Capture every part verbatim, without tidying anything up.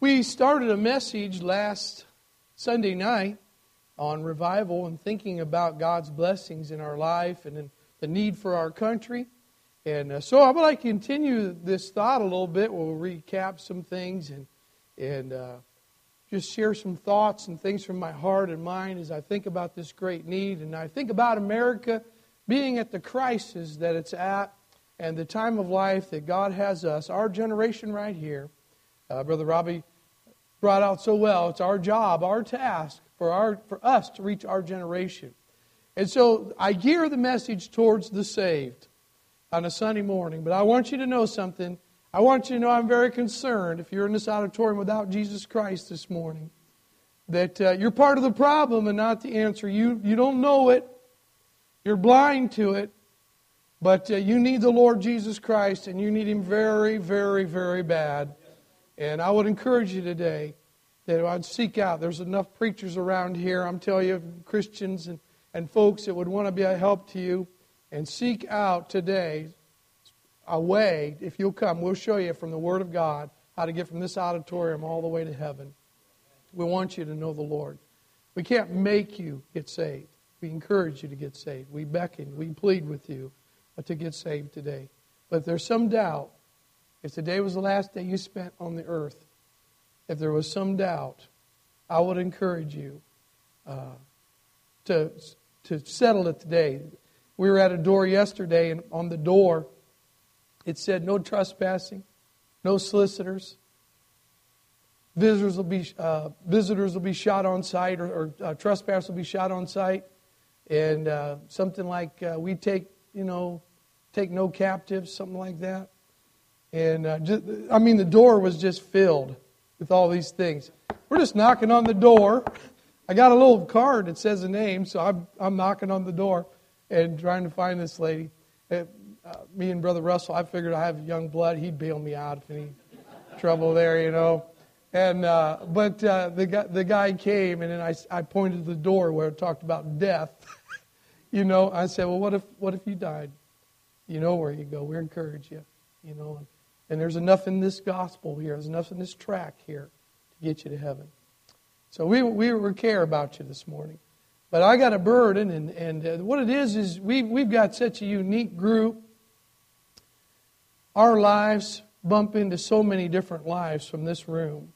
We started a message last Sunday night on revival and thinking about God's blessings in our life and in the need for our country. And uh, so I would like to continue this thought a little bit. We'll recap some things and and uh, just share some thoughts and things from my heart and mind as I think about this great need. And I think about America being at the crisis that it's at and the time of life that God has us, our generation right here. Uh, Brother Robbie brought out so well. It's our job, our task for our for us to reach our generation. And so I gear the message towards the saved on a Sunday morning. But I want you to know something. I want you to know I'm very concerned, if you're in this auditorium without Jesus Christ this morning, that uh, you're part of the problem and not the answer. You, you don't know it. You're blind to it. But uh, you need the Lord Jesus Christ, and you need Him very, very, very bad. And I would encourage you today that I'd seek out. There's enough preachers around here, I'm telling you, Christians and, and folks that would want to be a help to you. And seek out today a way, if you'll come, we'll show you from the Word of God how to get from this auditorium all the way to heaven. We want you to know the Lord. We can't make you get saved. We encourage you to get saved. We beckon, we plead with you to get saved today. But if there's some doubt, if today was the last day you spent on the earth, if there was some doubt, I would encourage you uh, to, to settle it today. We were at a door yesterday, and on the door, it said no trespassing, no solicitors. Visitors will be uh, visitors will be shot on sight, or, or uh, trespassers will be shot on sight, and uh, something like uh, we take you know take no captives, something like that. And uh, just, I mean, the door was just filled with all these things. We're just knocking on the door. I got a little card that says a name, so I'm I'm knocking on the door and trying to find this lady. Uh, me and Brother Russell, I figured I have young blood. He'd bail me out if any trouble there, you know. And uh, but uh, the guy the guy came, and then I, I pointed to the door where it talked about death. you know, I said, well, what if what if you died? You know where you go. We encourage you. You know, and, and there's enough in this gospel here. There's enough in this track here to get you to heaven. So we we, we care about you this morning. But I got a burden, and, and uh, what it is is we've, we've got such a unique group. Our lives bump into so many different lives from this room.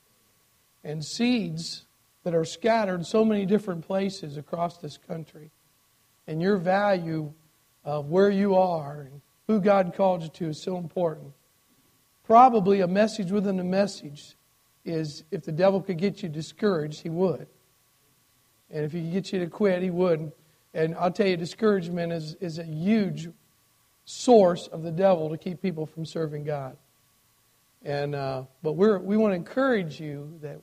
And seeds that are scattered so many different places across this country. And your value of where you are and who God called you to is so important. Probably a message within a message is if the devil could get you discouraged, he would. And if he could get you to quit, he would. And I'll tell you, discouragement is, is a huge source of the devil to keep people from serving God. And uh, but we're we want to encourage you that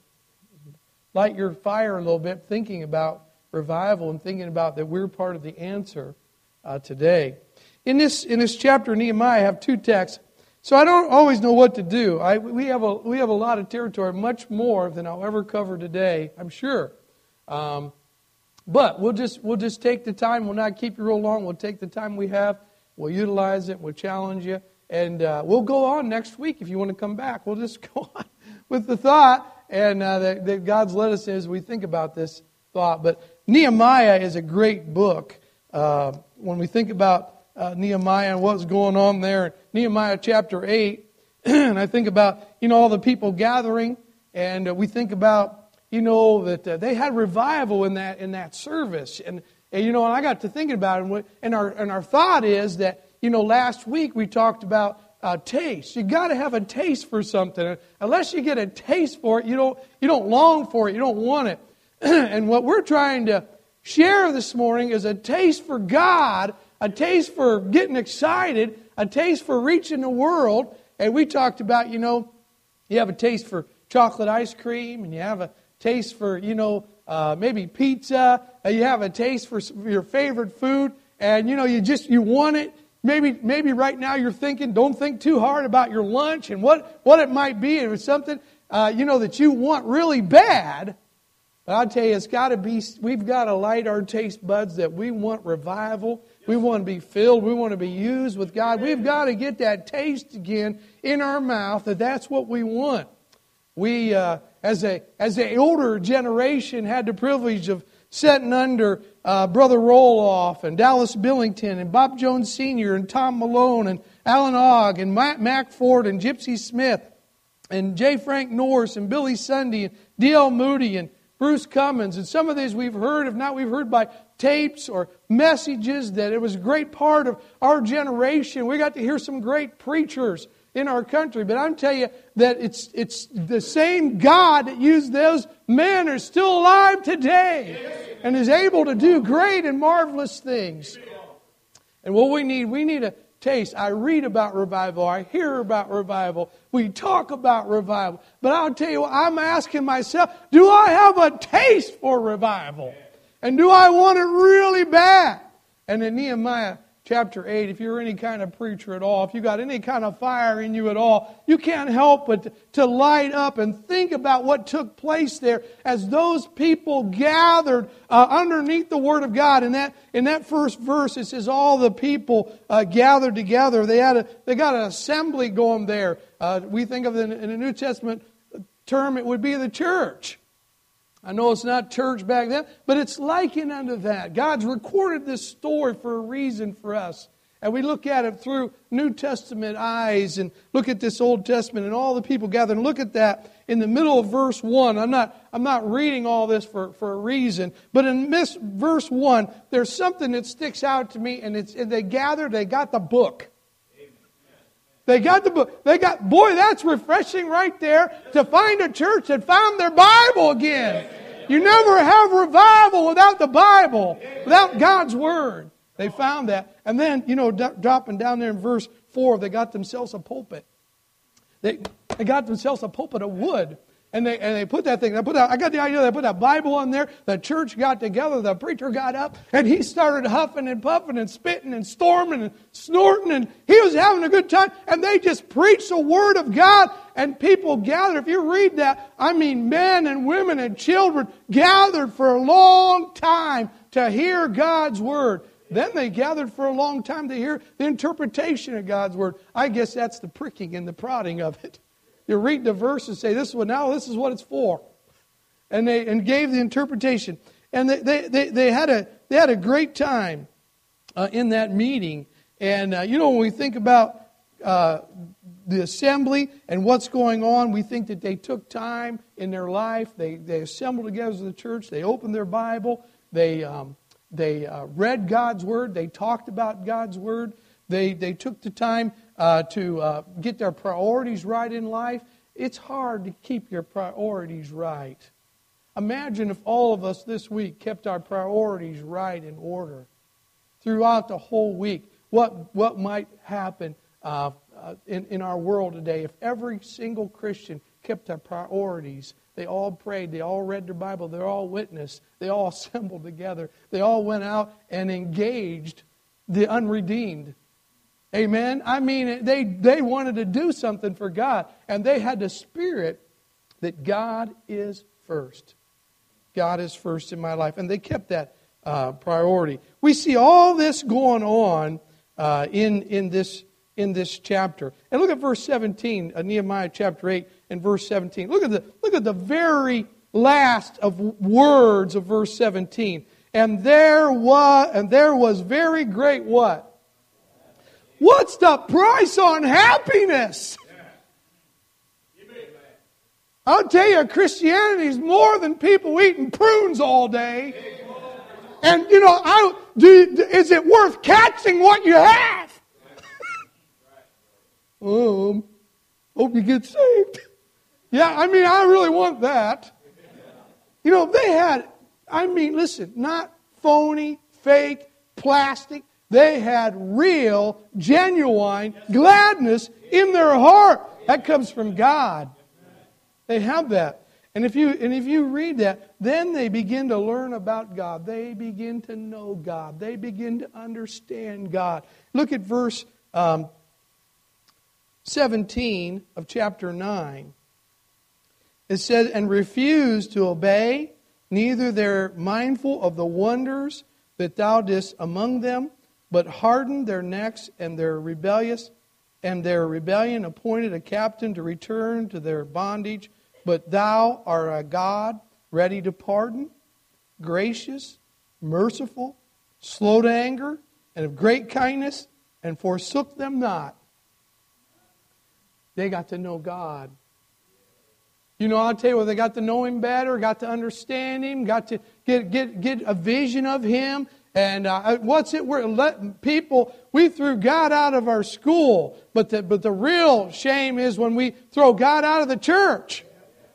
light your fire a little bit, thinking about revival and thinking about that we're part of the answer uh, today. In this in this chapter of Nehemiah, I have two texts, so I don't always know what to do. I we have a we have a lot of territory, much more than I'll ever cover today, I'm sure. Um, but we'll just we'll just take the time. We'll not keep you real long. We'll take the time we have. We'll utilize it. We'll challenge you. And uh, we'll go on next week if you want to come back. We'll just go on with the thought and uh, that, that God's led us as we think about this thought. But Nehemiah is a great book. Uh, when we think about uh, Nehemiah and what's going on there, Nehemiah chapter eight, and I think about, you know, all the people gathering, and uh, we think about, you know, that uh, they had revival in that in that service. And, and you know, and I got to thinking about it, and our, and our thought is that, you know, last week we talked about uh, taste. You got to have a taste for something. Unless you get a taste for it, you don't you don't long for it. You don't want it. And what we're trying to share this morning is a taste for God, a taste for getting excited, a taste for reaching the world. And we talked about, you know, you have a taste for chocolate ice cream, and you have a taste for, you know, uh, maybe pizza. And you have a taste for your favorite food, and you know, you just you want it. Maybe maybe right now you're thinking, don't think too hard about your lunch and what, what it might be. It was something, uh, you know, that you want really bad. But I'll tell you, it's got to be, we've got to light our taste buds that we want revival. We want to be filled. We want to be used with God. We've got to get that taste again in our mouth that that's what we want. We, uh, as a as the older generation, had the privilege of sitting under uh, Brother Roloff and Dallas Billington and Bob Jones Senior and Tom Malone and Alan Ogg and Mac, Mac Ford and Gypsy Smith and J. Frank Norris and Billy Sunday and D L Moody and Bruce Cummins. And some of these we've heard, if not we've heard by tapes or messages, that it was a great part of our generation. We got to hear some great preachers in our country. But I'm telling you that it's it's the same God that used those men are still alive today and is able to do great and marvelous things. And what we need, we need a taste. I read about revival. I hear about revival. We talk about revival. But I'll tell you what, I'm asking myself, do I have a taste for revival? And do I want it really bad? And in Nehemiah chapter eight, if you're any kind of preacher at all, if you got any kind of fire in you at all, you can't help but to light up and think about what took place there as those people gathered uh, underneath the Word of God. In that in that first verse, it says all the people uh, gathered together. They had a they got an assembly going there. Uh, we think of it in the New Testament term, it would be the church. I know it's not church back then, but it's likened unto that. God's recorded this story for a reason for us. And we look at it through New Testament eyes and look at this Old Testament and all the people gathered. And look at that in the middle of verse one. I'm not, I'm not reading all this for, for a reason, but in this verse one, there's something that sticks out to me, and it's and they gathered, they got the book. They got the book. They got, boy, that's refreshing right there to find a church that found their Bible again. You never have revival without the Bible, without God's Word. They found that. And then, you know, d- dropping down there in verse four, they got themselves a pulpit. They, they got themselves a pulpit of wood. And they and they put that thing, they put that, I got the idea, they put that Bible on there, the church got together, the preacher got up, and he started huffing and puffing and spitting and storming and snorting, and he was having a good time, and they just preached the Word of God, and people gathered. If you read that, I mean men and women and children gathered for a long time to hear God's Word. Then they gathered for a long time to hear the interpretation of God's Word. I guess that's the pricking and the prodding of it. You read the verse and say, "This is what now. This is what it's for," and they and gave the interpretation. And they they they, they had a they had a great time uh, in that meeting. And uh, you know, when we think about uh, the assembly and what's going on, we think that they took time in their life. They they assembled together as the church. They opened their Bible. They um, they uh, read God's Word. They talked about God's Word. They they took the time uh, to uh, get their priorities right in life. It's hard to keep your priorities right. Imagine if all of us this week kept our priorities right in order throughout the whole week. What what might happen uh, uh, in, in our world today if every single Christian kept their priorities? They all prayed. They all read their Bible. They all witnessed. They all assembled together. They all went out and engaged the unredeemed. Amen? I mean, they, they wanted to do something for God. And they had the spirit that God is first. God is first in my life. And they kept that uh, priority. We see all this going on uh, in, in, this, in this chapter. And look at verse seventeen, uh, Nehemiah chapter eight and verse seventeen. Look at the, look at the very last of words of verse seventeen. And there was, and there was very great what? What's the price on happiness? I'll tell you, Christianity is more than people eating prunes all day. And, you know, I, do, is it worth catching what you have? um, hope you get saved. Yeah, I mean, I really want that. You know, they had, I mean, listen, not phony, fake, plastic. They had real, genuine gladness in their heart. That comes from God. They have that. And if you and if you read that, then they begin to learn about God. They begin to know God. They begin to understand God. Look at verse um, seventeen of chapter nine. It says, "And refused to obey, neither they're mindful of the wonders that thou didst among them, but hardened their necks, and their rebellious and their rebellion appointed a captain to return to their bondage But thou art a God ready to pardon, gracious, merciful, slow to anger, and of great kindness, and forsook them not. They got to know God. You know, I'll tell you what, they got to know Him better, got to understand Him, got to get get get a vision of Him. And uh, what's it? We're letting people, we threw God out of our school, but the, but the real shame is when we throw God out of the church.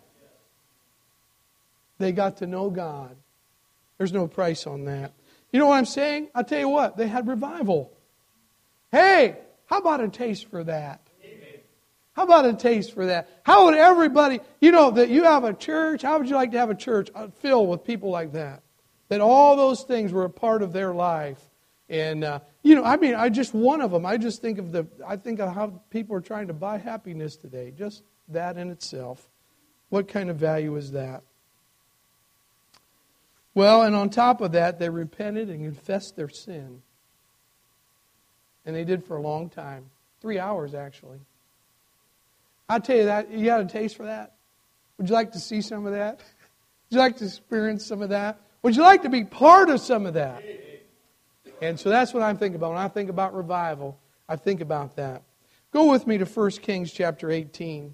They got to know God. There's no price on that. You know what I'm saying? I'll tell you what, they had revival. Hey, how about a taste for that? How about a taste for that? How would everybody, you know, that you have a church, how would you like to have a church filled with people like that? That all those things were a part of their life. And, uh, you know, I mean, I just one of them. I just think of the, I think of how people are trying to buy happiness today. Just that in itself. What kind of value is that? Well, and on top of that, they repented and confessed their sin. And they did for a long time. Three hours, actually. I tell you that, you got a taste for that? Would you like to see some of that? Would you like to experience some of that? Would you like to be part of some of that? And so that's what I'm thinking about. When I think about revival, I think about that. Go with me to First Kings chapter eighteen.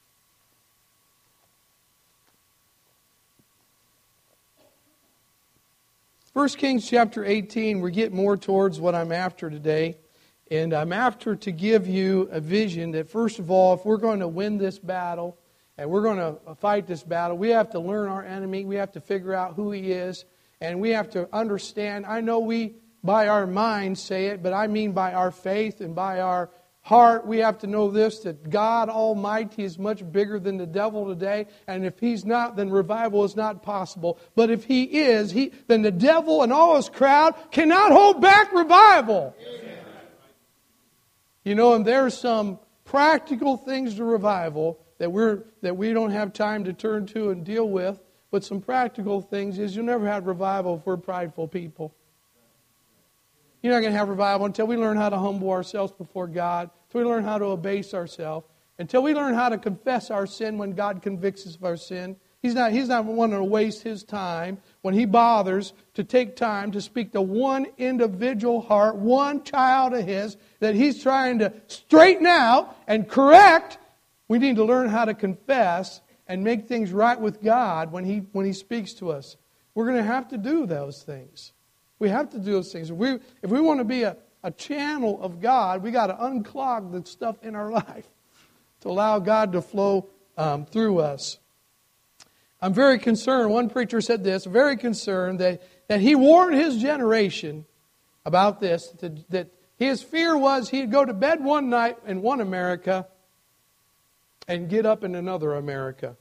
First Kings chapter eighteen, we get more towards what I'm after today. And I'm after to give you a vision that, first of all, if we're going to win this battle, and we're going to fight this battle, we have to learn our enemy. We have to figure out who he is. And we have to understand. I know we, by our mind, say it, but I mean by our faith and by our heart. We have to know this, that God Almighty is much bigger than the devil today. And if He's not, then revival is not possible. But if He is, he, then the devil and all his crowd cannot hold back revival. Amen. You know, and there's some practical things to revival that we're that we don't have time to turn to and deal with. But some practical things is you'll never have revival if we're prideful people. You're not going to have revival until we learn how to humble ourselves before God, until we learn how to abase ourselves, until we learn how to confess our sin when God convicts us of our sin. He's not, he's not wanting to waste His time when He bothers to take time to speak to one individual heart, one child of His, that He's trying to straighten out and correct. We need to learn how to confess and make things right with God when He when He speaks to us. We're going to have to do those things. We have to do those things. If we, if we want to be a, a channel of God, we got to unclog the stuff in our life to allow God to flow um, through us. I'm very concerned, one preacher said this, very concerned that, that he warned his generation about this, that, that his fear was he'd go to bed one night in one America and get up in another America.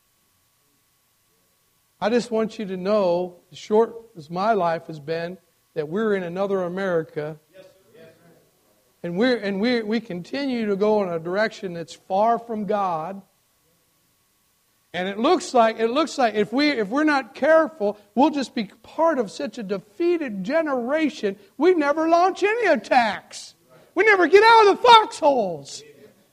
I just want you to know, as short as my life has been, that we're in another America. Yes, sir. Yes, sir. And we're and we we continue to go in a direction that's far from God. And it looks like it looks like if we if we're not careful, we'll just be part of such a defeated generation. We never launch any attacks. We never get out of the foxholes.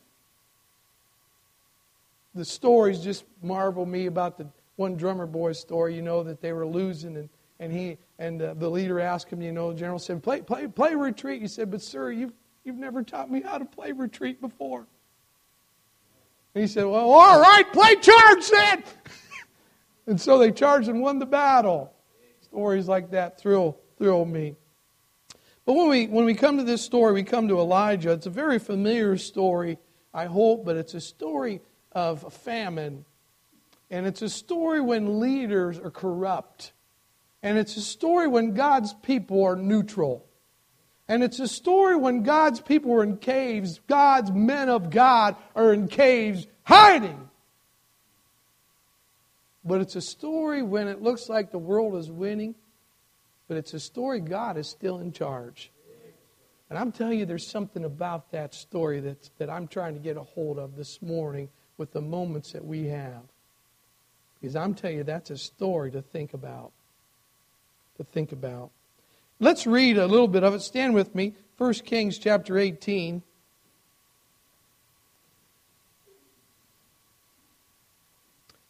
The stories just marvel me about the one drummer boy's story. You know that they were losing, and and he and uh, the leader asked him. You know, the general said, "Play play play retreat." He said, "But sir, you've you've never taught me how to play retreat before." And he said, "Well, all right, play charge then." And so they charged and won the battle. Stories like that thrill thrill me. But when we when we come to this story, we come to Elijah. It's a very familiar story, I hope, but it's a story of a famine. And it's a story when leaders are corrupt. And it's a story when God's people are neutral. And it's a story when God's people are in caves. God's men of God are in caves hiding. But it's a story when it looks like the world is winning. But it's a story God is still in charge. And I'm telling you, there's something about that story that's, that I'm trying to get a hold of this morning with the moments that we have. Because I'm telling you, that's a story to think about. To think about. Let's read a little bit of it. Stand with me. First Kings chapter eighteen.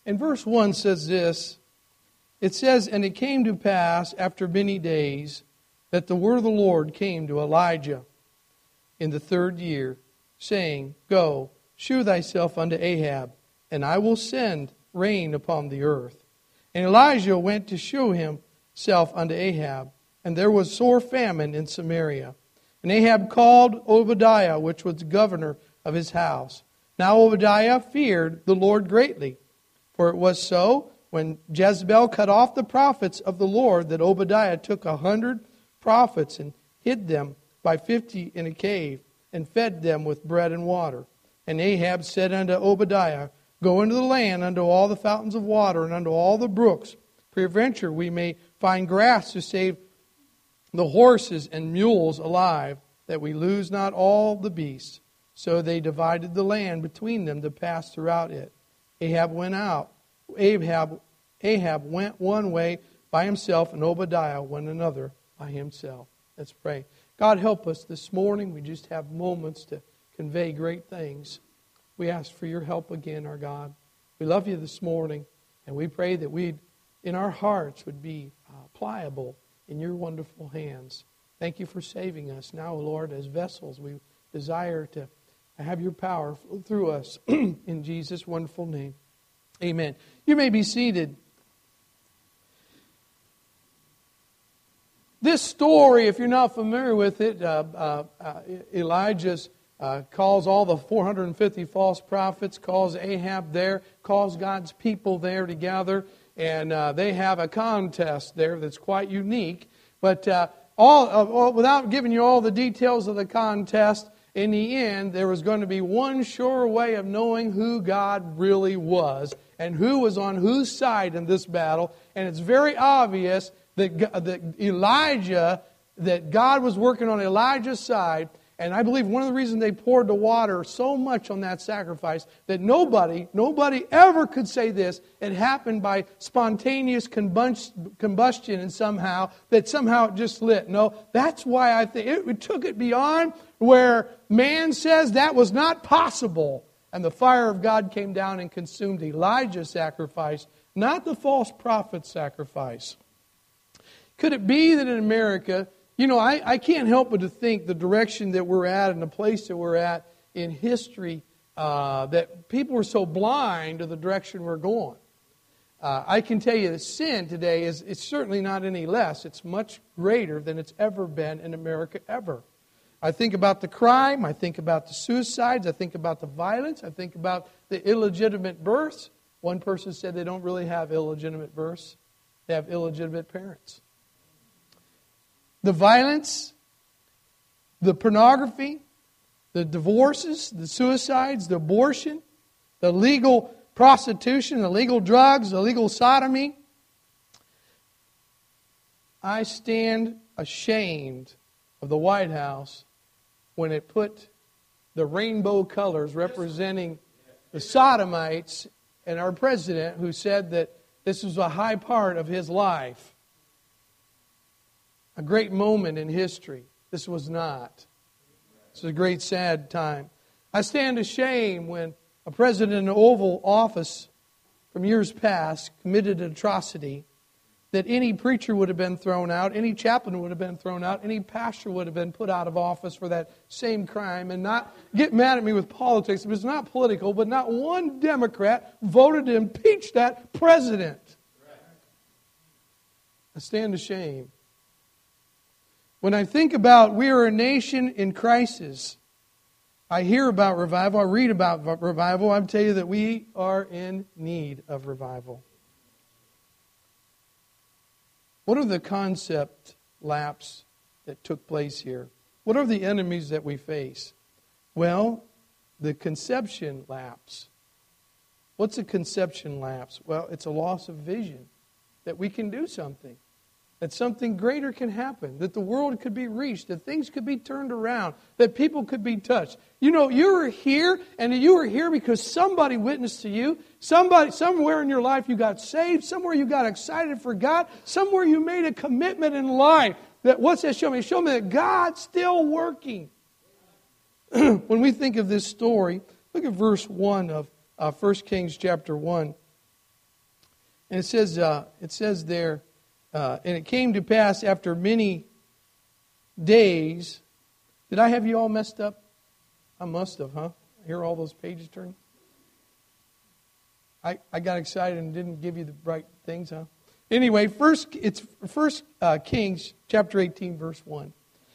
And verse one says this. It says, "And it came to pass after many days that the word of the Lord came to Elijah in the third year, saying, Go, shew thyself unto Ahab, and I will send rain upon the earth. And Elijah went to shew himself unto Ahab, and there was sore famine in Samaria. And Ahab called Obadiah, which was governor of his house. Now Obadiah feared the Lord greatly, for it was so, when Jezebel cut off the prophets of the Lord, that Obadiah took a hundred prophets and hid them by fifty in a cave, and fed them with bread and water. And Ahab said unto Obadiah, Go into the land, unto all the fountains of water, and unto all the brooks. Peradventure we may find grass to save the horses and mules alive, that we lose not all the beasts. So they divided the land between them to pass throughout it. Ahab went out. Ahab, Ahab went one way by himself, and Obadiah went another by himself." Let's pray. God, help us this morning. We just have moments to convey great things. We ask for your help again, our God. We love you this morning, and we pray that we, in our hearts, would be uh, pliable in your wonderful hands. Thank you for saving us. Now, Lord, as vessels, we desire to have your power flow through us in Jesus' wonderful name. Amen. You may be seated. This story, if you're not familiar with it, uh, uh, uh, Elijah's uh, calls all the four hundred fifty false prophets, calls Ahab there, calls God's people there together, and uh, they have a contest there that's quite unique. But uh, all, uh, all without giving you all the details of the contest, in the end, there was going to be one sure way of knowing who God really was and who was on whose side in this battle. And it's very obvious that, that Elijah, that God was working on Elijah's side. And I believe one of the reasons they poured the water so much on that sacrifice, that nobody, nobody ever could say this, it happened by spontaneous combustion and somehow, that somehow it just lit. No, that's why I think it, it took it beyond where man says that was not possible. And the fire of God came down and consumed Elijah's sacrifice, not the false prophet's sacrifice. Could it be that in America, you know, I, I can't help but to think the direction that we're at and the place that we're at in history, uh, that people are so blind to the direction we're going. Uh, I can tell you that sin today is it's certainly not any less. It's much greater than it's ever been in America ever. I think about the crime. I think about the suicides. I think about the violence. I think about the illegitimate births. One person said they don't really have illegitimate births. They have illegitimate parents. The violence, the pornography, the divorces, the suicides, the abortion, the legal prostitution, the legal drugs, the legal sodomy. I stand ashamed of the White House when it put the rainbow colors representing the sodomites and our president, who said that this was a high part of his life. A great moment in history. This was not. This was a great sad time. I stand ashamed when a president in the Oval Office from years past committed an atrocity, that any preacher would have been thrown out, any chaplain would have been thrown out, any pastor would have been put out of office for that same crime. And not get mad at me with politics. It was not political, but not one Democrat voted to impeach that president. I stand ashamed. When I think about we are a nation in crisis, I hear about revival, I read about revival, I tell you that we are in need of revival. What are the concept lapse that took place here? What are the enemies that we face? Well, the conception lapse. What's a conception lapse? Well, it's a loss of vision, that we can do something, that something greater can happen, that the world could be reached, that things could be turned around, that people could be touched. You know, you're here, and you are here because somebody witnessed to you. Somebody, somewhere in your life you got saved. Somewhere you got excited for God. Somewhere you made a commitment in life. That what's that show me? Show me that God's still working. When we think of this story, look at verse one of uh, First Kings chapter one. And it says, uh, it says there, uh, and it came to pass after many days. Did I have you all messed up? I must have, huh? Hear all those pages turn? I, I got excited and didn't give you the right things, huh? Anyway, first it's First uh, Kings chapter eighteen, verse one.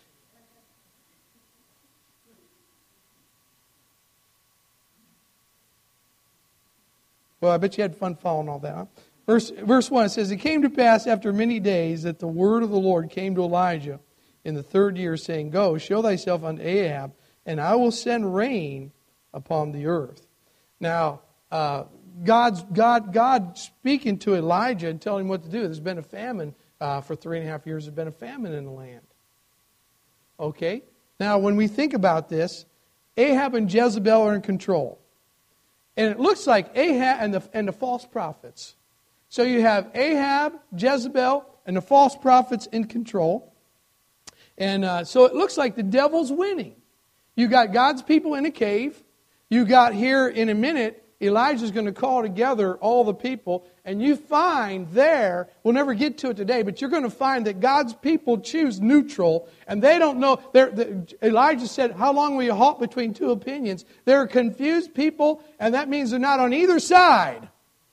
Well, I bet you had fun following all that, huh? Verse, verse one, it says, it came to pass after many days that the word of the Lord came to Elijah in the third year, saying, Go, show thyself unto Ahab, and I will send rain upon the earth. Now, uh, God's, God, God speaking to Elijah and telling him what to do. There's been a famine uh, for three and a half years. There's been a famine in the land. Okay? Now, when we think about this, Ahab and Jezebel are in control. And it looks like Ahab and the, and the false prophets. So you have Ahab, Jezebel, and the false prophets in control. And uh, so it looks like the devil's winning. You got God's people in a cave. You got here in a minute, Elijah's going to call together all the people. And you find there, we'll never get to it today, but you're going to find that God's people choose neutral. And they don't know. The, Elijah said, how long will you halt between two opinions? They're confused people, and that means they're not on either side.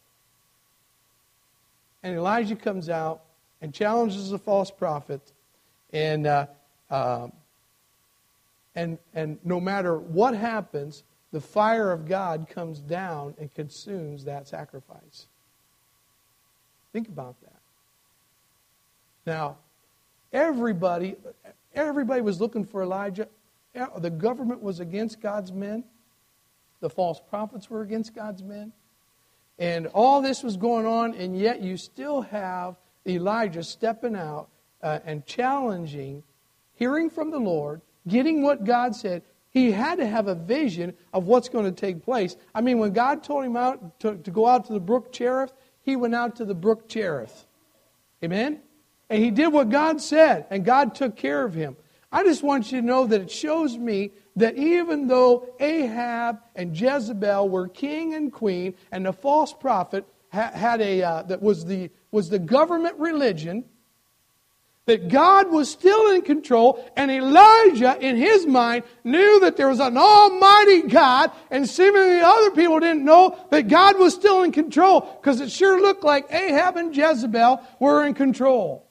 And Elijah comes out and challenges the false prophet. And uh, uh, and and no matter what happens, the fire of God comes down and consumes that sacrifice. Think about that. Now, everybody, everybody was looking for Elijah. The government was against God's men. The false prophets were against God's men. And all this was going on, and yet you still have Elijah stepping out uh, and challenging, hearing from the Lord, getting what God said. He had to have a vision of what's going to take place. I mean, when God told him out to, to go out to the brook Cherith, he went out to the brook Cherith. Amen? And he did what God said, and God took care of him. I just want you to know that it shows me that even though Ahab and Jezebel were king and queen, and the false prophet ha- had a uh, that was the was the government religion, that God was still in control, and Elijah, in his mind, knew that there was an almighty God, and seemingly other people didn't know that God was still in control, because it sure looked like Ahab and Jezebel were in control.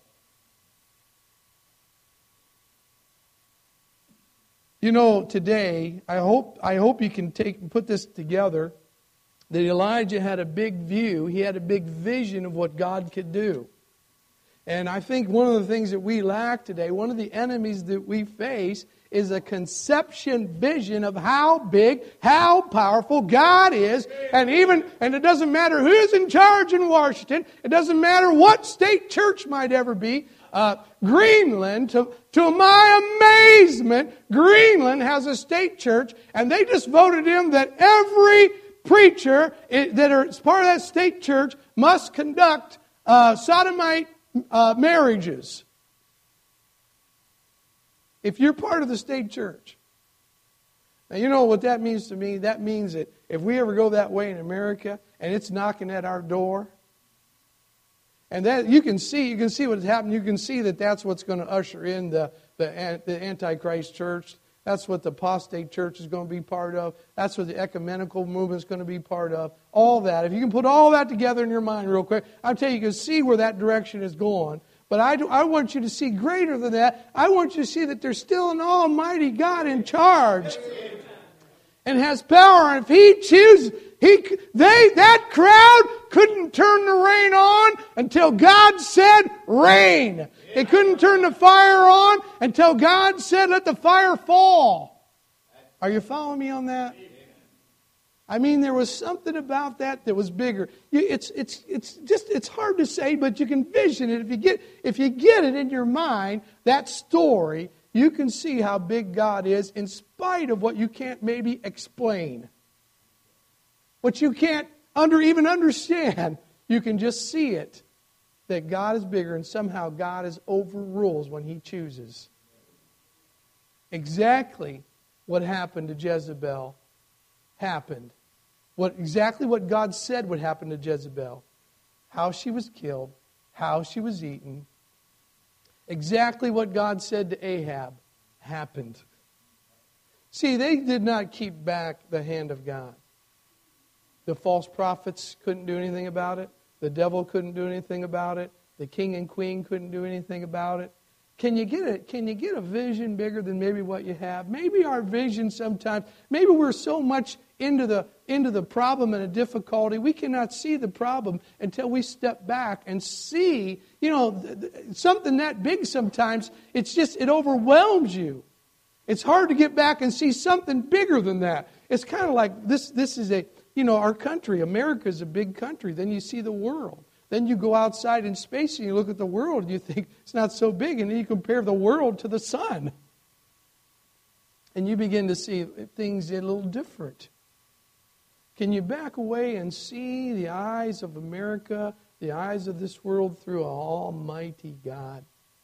You know, today, I hope I hope you can take and put this together, that Elijah had a big view, he had a big vision of what God could do. And I think one of the things that we lack today, one of the enemies that we face, is a conception vision of how big, how powerful God is. And even, and it doesn't matter who's in charge in Washington, it doesn't matter what state church might ever be. Uh, Greenland, to, to my amazement, Greenland has a state church, and they just voted in that every preacher that is part of that state church must conduct uh, sodomite uh, marriages. If you're part of the state church. Now, you know what that means to me? That means that if we ever go that way in America, and it's knocking at our door, and that you can see, you can see what's happened. You can see that that's what's going to usher in the, the, the Antichrist church. That's what the apostate church is going to be part of. That's what the ecumenical movement is going to be part of. All that. If you can put all that together in your mind real quick, I'll tell you, you can see where that direction is going. But I, do, I want you to see greater than that. I want you to see that there's still an almighty God in charge. And has power. And if He chooses, He they that crowd couldn't turn the rain on until God said rain. They couldn't turn the fire on until God said let the fire fall. Are you following me on that? I mean, there was something about that that was bigger. It's it's it's just it's hard to say, but you can vision it if you get if you get it in your mind. That story. You can see how big God is in spite of what you can't maybe explain. What you can't under even understand. You can just see it. That God is bigger and somehow God is overrules when He chooses. Exactly what happened to Jezebel happened. What exactly what God said would happen to Jezebel how she was killed, how she was eaten. Exactly what God said to Ahab happened. See, they did not keep back the hand of God. The false prophets couldn't do anything about it. The devil couldn't do anything about it. The king and queen couldn't do anything about it. Can you get a, can you get a vision bigger than maybe what you have? Maybe our vision sometimes, maybe we're so much into the, into the problem and the difficulty, we cannot see the problem until we step back and see, you know, th- th- something that big sometimes, it's just, it overwhelms you. It's hard to get back and see something bigger than that. It's kind of like this, this is a, you know, our country, America is a big country. Then you see the world. Then you go outside in space and you look at the world and you think it's not so big. And then you compare the world to the sun. And you begin to see things a little different. Can you back away and see the eyes of America, the eyes of this world through an almighty God?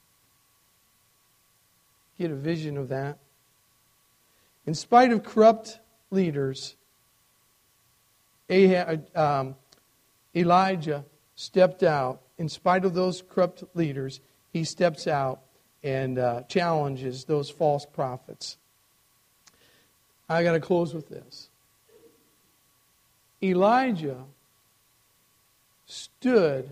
Get a vision of that. In spite of corrupt leaders, Ahab, um, Elijah stepped out. In spite of those corrupt leaders, he steps out and uh, challenges those false prophets. I got to close with this. Elijah stood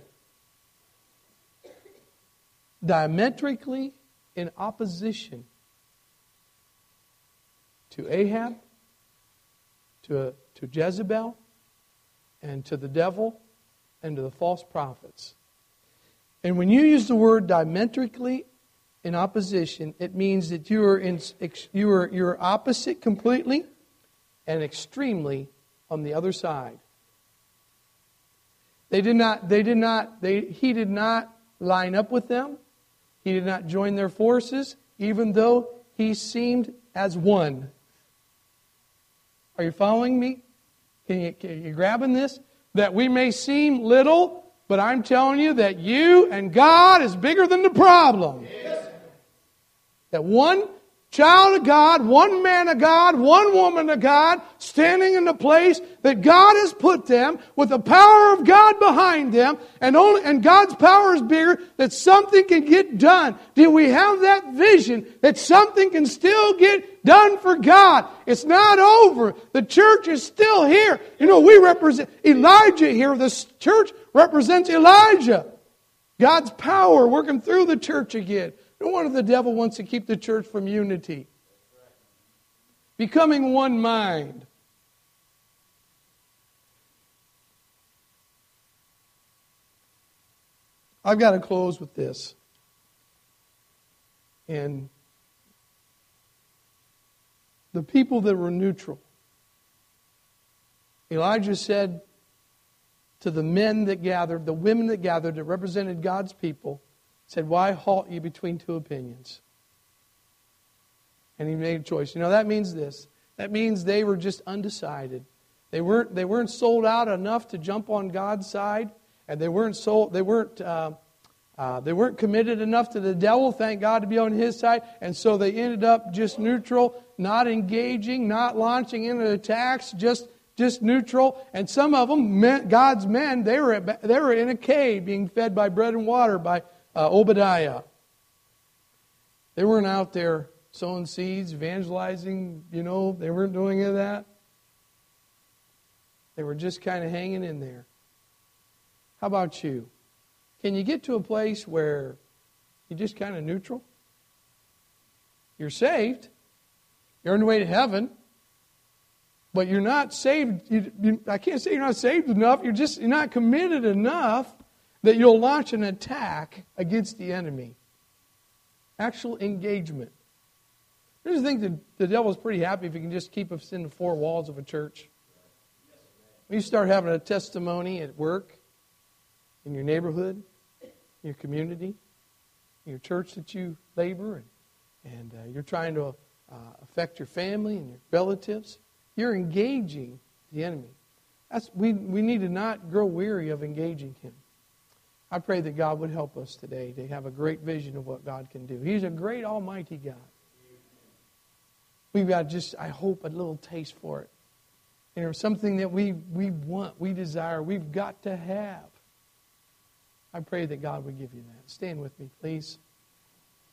diametrically in opposition to Ahab, to, to Jezebel, and to the devil, and to the false prophets. And when you use the word diametrically in opposition, it means that you are in you are you're opposite completely and extremely on the other side. They did not they did not they he did not line up with them. He did not join their forces, even though he seemed as one. Are you following me? Can you, can you grabbing this? That we may seem little, but I'm telling you that you and God is bigger than the problem. Yes. That one child of God, one man of God, one woman of God, standing in the place that God has put them with the power of God behind them, and only and God's power is bigger, that something can get done. Do we have that vision that something can still get done for God? It's not over. The church is still here. You know, we represent Elijah here. The church represents Elijah. God's power working through the church again. No wonder the devil wants to keep the church from unity. Becoming one mind. I've got to close with this. And the people that were neutral. Elijah said to the men that gathered, the women that gathered that represented God's people, said, why halt you between two opinions? And he made a choice. You know, that means this. That means they were just undecided. They weren't, they weren't sold out enough to jump on God's side, and they weren't sold, they weren't uh, uh, they weren't committed enough to the devil, thank God, to be on his side, and so they ended up just neutral, not engaging, not launching into attacks, just just neutral. And some of them, men, God's men, they were at, they were in a cave being fed by bread and water by Uh, Obadiah. They weren't out there sowing seeds, evangelizing, you know, they weren't doing any of that. They were just kind of hanging in there. How about you? Can you get to a place where you're just kind of neutral? You're saved. You're on the way to heaven. But you're not saved. You, you, I can't say you're not saved enough. You're just you're not committed enough that you'll launch an attack against the enemy. Actual engagement. I just think that the devil's pretty happy if he can just keep us in the four walls of a church. When you start having a testimony at work, in your neighborhood, in your community, in your church that you labor, and, and uh, you're trying to uh, affect your family and your relatives, you're engaging the enemy. That's, we, we need to not grow weary of engaging him. I pray that God would help us today to have a great vision of what God can do. He's a great almighty God. We've got just, I hope, a little taste for it. You know, something that we, we want, we desire, we've got to have. I pray that God would give you that. Stand with me, please.